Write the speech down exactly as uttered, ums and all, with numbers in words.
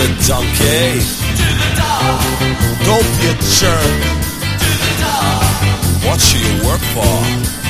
the donkey. To the dog. Don't be a jerk. To the dog. What should you work for?